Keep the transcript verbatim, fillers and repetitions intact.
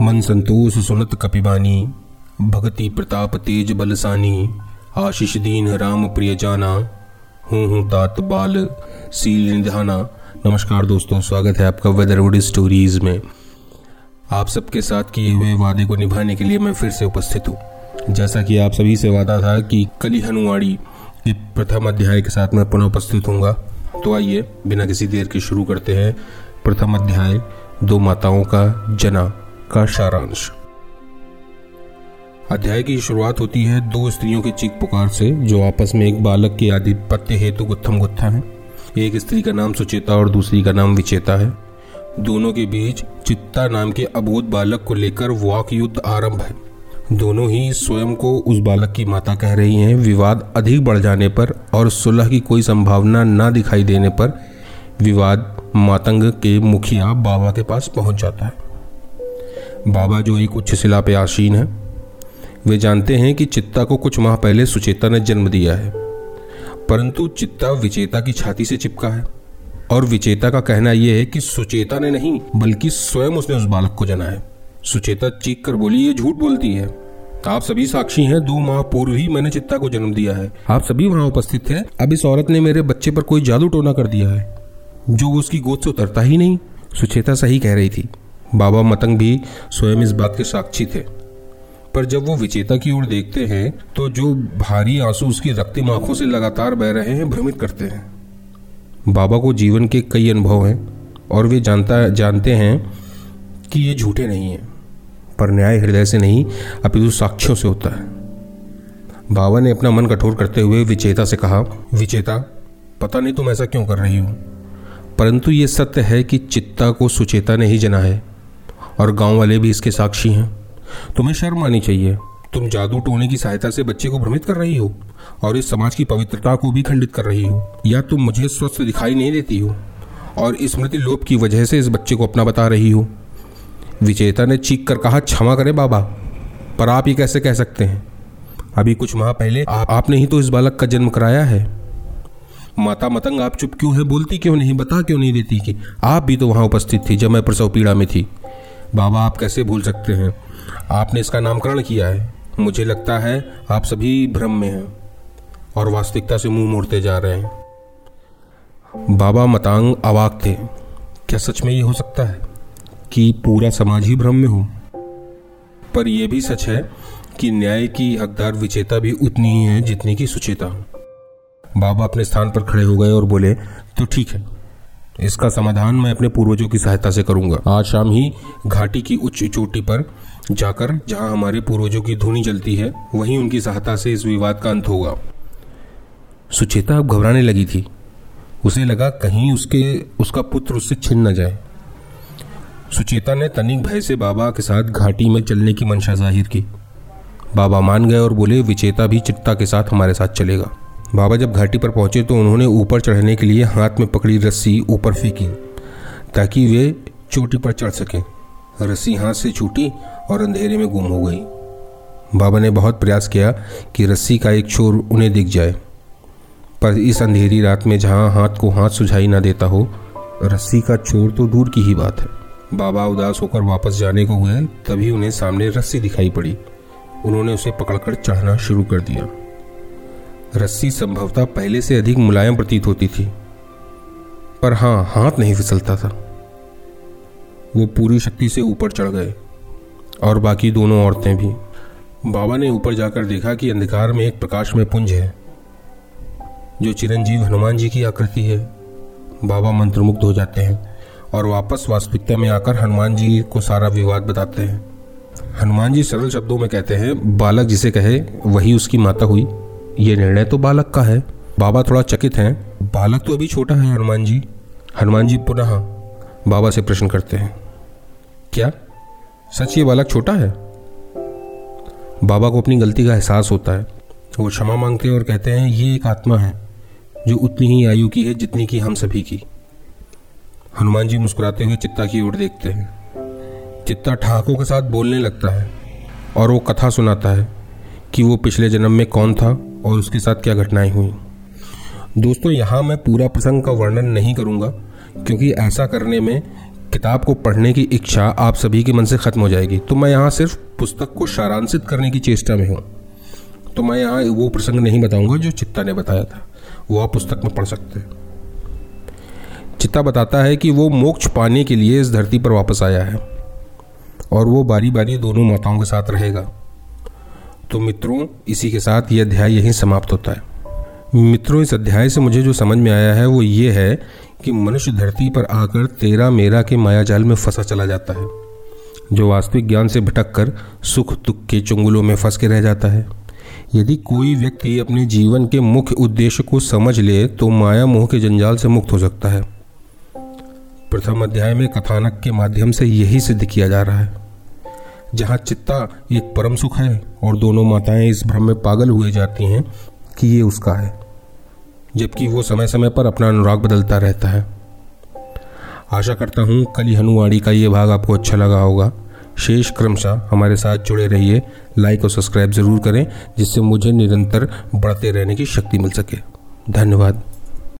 मन संतोष सुनत कपिबानी, भगति प्रताप तेज बलसानी, आशीष दीन राम प्रिय जाना, हूँ हूँ तात बाल सील निधाना। नमस्कार दोस्तों, स्वागत है आपका वेदरवुड स्टोरीज में। आप सबके साथ किए हुए वादे को निभाने के लिए मैं फिर से उपस्थित हूँ। जैसा कि आप सभी से वादा था कि कली हनुवाड़ी के प्रथम अध्याय के साथ मैं पुनः उपस्थित हूँगा, तो आइए बिना किसी देर के शुरू करते हैं प्रथम अध्याय दो माताओं का जना का सारांश। अध्याय की शुरुआत होती है दो स्त्रियों की चीख पुकार से, जो आपस में एक बालक के आधिपत्य हेतु गुत्थम गुत्था है। एक स्त्री का नाम सुचेता और दूसरी का नाम विचेता है। दोनों के बीच चित्ता नाम के अबोध बालक को लेकर वाक युद्ध आरंभ है। दोनों ही स्वयं को उस बालक की माता कह रही हैं। विवाद अधिक बढ़ जाने पर और सुलह की कोई संभावना न दिखाई देने पर विवाद मातंग के मुखिया बाबा के पास पहुंच जाता है। बाबा, जो एक उच्च शिला पे आसीन है, वे जानते हैं कि चित्ता को कुछ माह पहले सुचेता ने जन्म दिया है, परंतु चित्ता विचेता की छाती से चिपका है और विचेता का कहना यह है कि सुचेता ने नहीं बल्कि स्वयं उसने उस बालक को जना है। सुचेता चीख कर बोली, ये झूठ बोलती है। आप सभी साक्षी हैं, दो माह पूर्व ही मैंने चित्ता को जन्म दिया है। आप सभी वहां उपस्थित थे। अब इस औरत ने मेरे बच्चे पर कोई जादू टोना कर दिया है जो उसकी गोद से उतरता ही नहीं। सुचेता सही कह रही थी। बाबा मतंग भी स्वयं इस बात के साक्षी थे, पर जब वो विचेता की ओर देखते हैं तो जो भारी आंसू उसकी रक्तिम आंखों से लगातार बह रहे हैं भ्रमित करते हैं। बाबा को जीवन के कई अनुभव हैं और वे जानता जानते हैं कि ये झूठे नहीं हैं, पर न्याय हृदय से नहीं अपितु साक्ष्यों से होता है। बाबा ने अपना मन कठोर करते हुए विचेता से कहा, विचेता, पता नहीं तुम ऐसा क्यों कर रही हो, परंतु ये सत्य है कि चित्ता को सुचेता ने ही जना है और गांव वाले भी इसके साक्षी हैं। तुम्हें शर्म आनी चाहिए। तुम जादू टोने की सहायता से बच्चे को भ्रमित कर रही हो और इस समाज की पवित्रता को भी खंडित कर रही हो, या तुम मुझे स्वस्थ दिखाई नहीं देती हो और स्मृति लोप की वजह से इस बच्चे को अपना बता रही हो। विचेता ने चीख कर कहा, क्षमा करें बाबा, पर आप ये कैसे कह सकते हैं? अभी कुछ माह पहले आ, आपने ही तो इस बालक का जन्म कराया है। माता मतंग, आप चुप क्यों है? बोलती क्यों नहीं? बता क्यों नहीं देती कि आप भी तो वहां उपस्थित थी जब मैं प्रसव पीड़ा में थी। बाबा, आप कैसे भूल सकते हैं? आपने इसका नामकरण किया है। मुझे लगता है आप सभी भ्रम में हैं और वास्तविकता से मुंह मोड़ते जा रहे हैं। बाबा मतांग अवाक थे। क्या सच में ये हो सकता है कि पूरा समाज ही भ्रम में हो? पर यह भी सच है कि न्याय की हकदार विचेता भी उतनी ही है जितनी की सुचेता हो। बाबा अपने स्थान पर खड़े हो गए और बोले, तो ठीक है, इसका समाधान मैं अपने पूर्वजों की सहायता से करूंगा। आज शाम ही घाटी की उच्च चोटी पर जाकर जहां हमारे पूर्वजों की धूनी जलती है, वहीं उनकी सहायता से इस विवाद का अंत होगा। सुचेता अब घबराने लगी थी। उसे लगा कहीं उसके उसका पुत्र उससे छिन न जाए। सुचेता ने तनिक भय से बाबा के साथ घाटी में चलने की मंशा जाहिर की। बाबा मान गए और बोले, विचेता भी चित्ता के साथ हमारे साथ चलेगा। बाबा जब घाटी पर पहुंचे तो उन्होंने ऊपर चढ़ने के लिए हाथ में पकड़ी रस्सी ऊपर फेंकी ताकि वे चोटी पर चढ़ सकें। रस्सी हाथ से छूटी और अंधेरे में गुम हो गई। बाबा ने बहुत प्रयास किया कि रस्सी का एक छोर उन्हें दिख जाए, पर इस अंधेरी रात में जहां हाथ को हाथ सुझाई ना देता हो, रस्सी का छोर तो दूर की ही बात है। बाबा उदास होकर वापस जाने को हुए, तभी उन्हें सामने रस्सी दिखाई पड़ी। उन्होंने उसे पकड़कर चढ़ना शुरू कर दिया। रस्सी संभवतः पहले से अधिक मुलायम प्रतीत होती थी, पर हां, हाथ नहीं फिसलता था। वो पूरी शक्ति से ऊपर चढ़ गए और बाकी दोनों औरतें भी। बाबा ने ऊपर जाकर देखा कि अंधकार में एक प्रकाशमय पुंज है जो चिरंजीव हनुमान जी की आकृति है। बाबा मंत्रमुग्ध हो जाते हैं और वापस वास्तविकता में आकर हनुमान जी को सारा विवाद बताते हैं। हनुमान जी सरल शब्दों में कहते हैं, बालक जिसे कहे वही उसकी माता हुई। ये निर्णय तो बालक का है। बाबा थोड़ा चकित हैं। बालक तो अभी छोटा है हनुमान जी। हनुमान जी पुनः बाबा से प्रश्न करते हैं, क्या सच ये बालक छोटा है? बाबा को अपनी गलती का एहसास होता है। वो क्षमा मांगते हैं और कहते हैं, ये एक आत्मा है जो उतनी ही आयु की है जितनी की हम सभी की। हनुमान जी मुस्कुराते हुए चित्ता की ओर देखते हैं। चित्ता ठहाकों के साथ बोलने लगता है और वो कथा सुनाता है कि वो पिछले जन्म में कौन था और उसके साथ क्या घटनाएं हुई। दोस्तों, यहाँ मैं पूरा प्रसंग का वर्णन नहीं करूँगा क्योंकि ऐसा करने में किताब को पढ़ने की इच्छा आप सभी के मन से खत्म हो जाएगी। तो मैं यहाँ सिर्फ पुस्तक को सारांशित करने की चेष्टा में हूँ। तो मैं यहाँ वो प्रसंग नहीं बताऊंगा जो चित्ता ने बताया था, वो आप पुस्तक में पढ़ सकते हैं। चित्ता बताता है कि वो मोक्ष पाने के लिए इस धरती पर वापस आया है और वो बारी बारी दोनों माताओं के साथ रहेगा। तो मित्रों, इसी के साथ ये अध्याय यहीं समाप्त होता है। मित्रों, इस अध्याय से मुझे जो समझ में आया है वो ये है कि मनुष्य धरती पर आकर तेरा मेरा के मायाजाल में फंसा चला जाता है, जो वास्तविक ज्ञान से भटक कर सुख दुख के चुंगलों में फंस के रह जाता है। यदि कोई व्यक्ति अपने जीवन के मुख्य उद्देश्य को समझ ले तो माया मोह के जंजाल से मुक्त हो सकता है। प्रथम अध्याय में कथानक के माध्यम से यही सिद्ध किया जा रहा है। जहाँ चित्ता एक परम सुख है और दोनों माताएं इस भ्रम में पागल हुए जाती हैं कि ये उसका है, जबकि वो समय समय पर अपना अनुराग बदलता रहता है। आशा करता हूँ कली हनुवाणी का ये भाग आपको अच्छा लगा होगा। शेष क्रमशः हमारे साथ जुड़े रहिए, लाइक और सब्सक्राइब जरूर करें, जिससे मुझे निरंतर बढ़ते रहने की शक्ति मिल सके। धन्यवाद।